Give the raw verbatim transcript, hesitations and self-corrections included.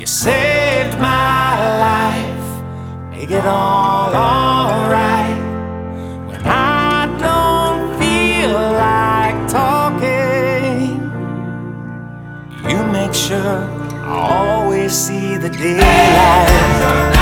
You saved my life, make it all alright. When I don't feel like talking, you make sure I always see the daylight.